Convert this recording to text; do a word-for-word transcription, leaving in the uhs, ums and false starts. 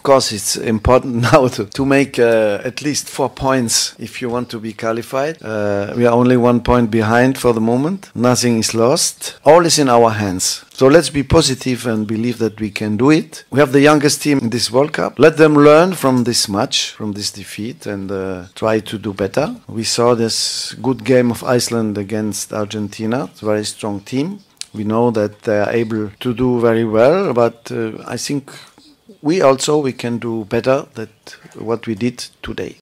course, it's important now to, to make uh, at least four points if you want to be qualified. Uh, we are only one point behind for the moment. Nothing is lost. All is in our hands. So let's be positive and believe that we can do it. We have the youngest team in this World Cup. Let them learn from this match, from this defeat, and uh, try to do better. We saw this good game of Iceland against Argentina. It's a very strong team. We know that they are able to do very well, but uh, I think we also we can do better than what we did today.